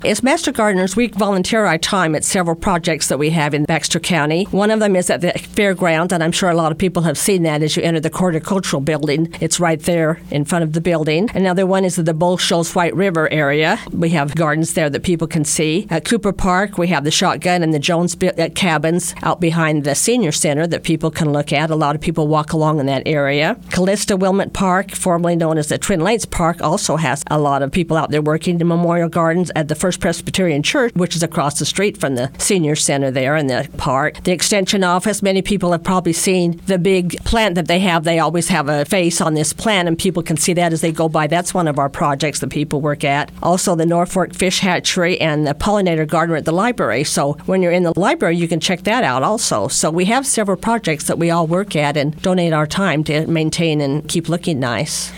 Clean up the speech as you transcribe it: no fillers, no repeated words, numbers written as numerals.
As Master Gardeners, we volunteer our time at several projects that we have in Baxter County. One of them is at the fairground, and I'm sure a lot of people have seen that as you enter the horticultural building. It's right there in front of the building. Another one is at the Bull Shoals White River area. We have gardens there that people can see. At Cooper Park, we have the Shotgun and the Jones cabins out behind the senior center that people can look at. A lot of people walk along in that area. Callista Wilmot Park, formerly known as the Twin Lakes Park, also has a lot of people out there working. The Memorial Gardens at the First Presbyterian Church, which is across the street from the senior center there in the park. The Extension Office, many people have probably seen the big plant that they have. They always have a face on this plant, and people can see that as they go by. That's one of our projects that people work at. Also, the Norfolk Fish Hatchery and the Pollinator Garden at the library. So when you're in the library, you can check that out also. So we have several projects that we all work at and donate our time to maintain and keep looking nice.